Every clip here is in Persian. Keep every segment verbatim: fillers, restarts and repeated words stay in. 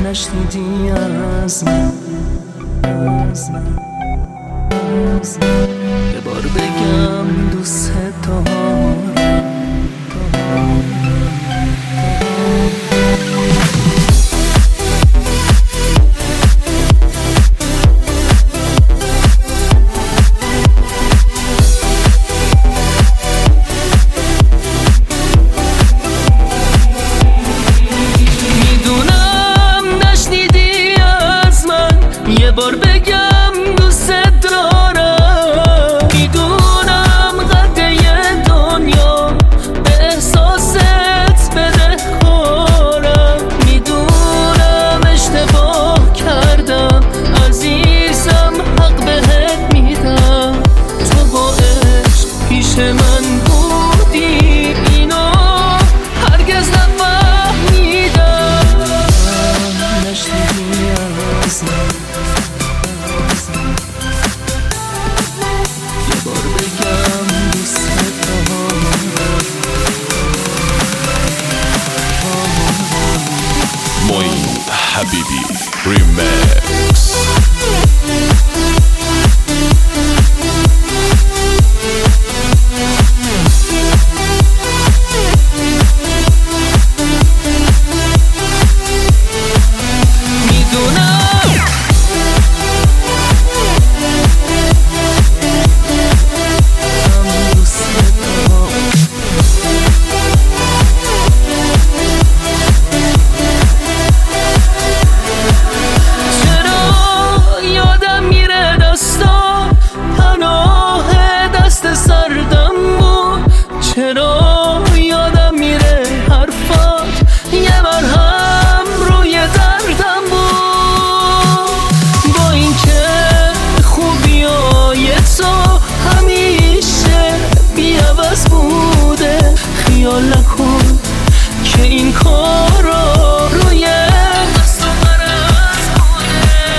نشنیدی از من، از من، از من. یه بار بگم دوست دارم. یه بار بگم دوست دارم، میدونم قدر دنیا احساست بده کارم، میدونم اشتباه کردم عزیزم حق بهت میدم، تو با عشق پیش من بودی اینو هرگز نفهمیدم. نشنیدی از من، Moin Habibi Remix. چرا یادم میره حرفات یه مرهم روی دردم بود، با اینکه خوبیای تو همیشه بی‌عوض بوده، خیال نکن که این کارا روی دست و مرز بوده.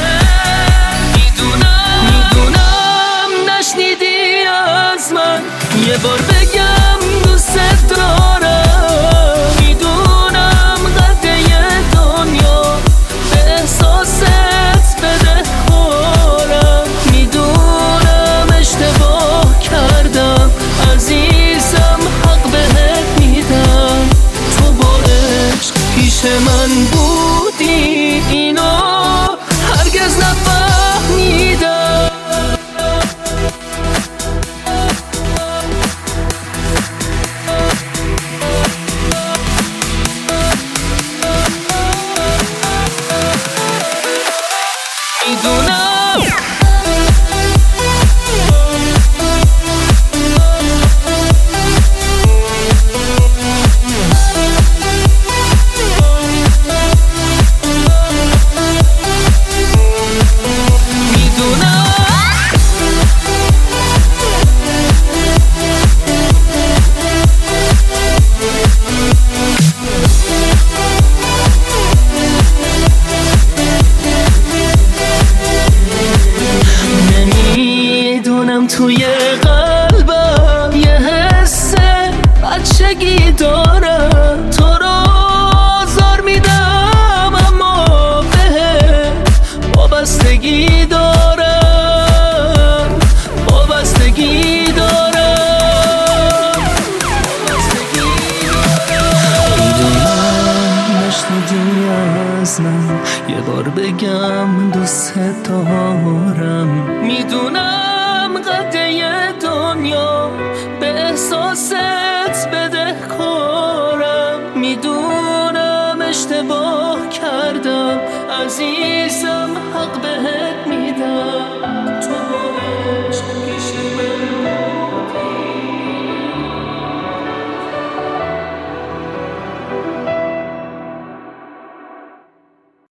میدونم میدونم نشنیدی از من، یه بار بگم دوست دارم، میدونم قدر دنیا احساست بده کارم، میدونم اشتباه کردم عزیزم حق بهت میدم، تو با عشق پیش من بودی اینو هرگز نفهمیدم. میدونم توی قلبم یه حس بچگی دارم، تو رو آزار میدم اما بهت وابستگی دارم، وابستگی دارم، وابستگی دارم. میدونم نشنیدی از من، یه بار بگم دوست دارم،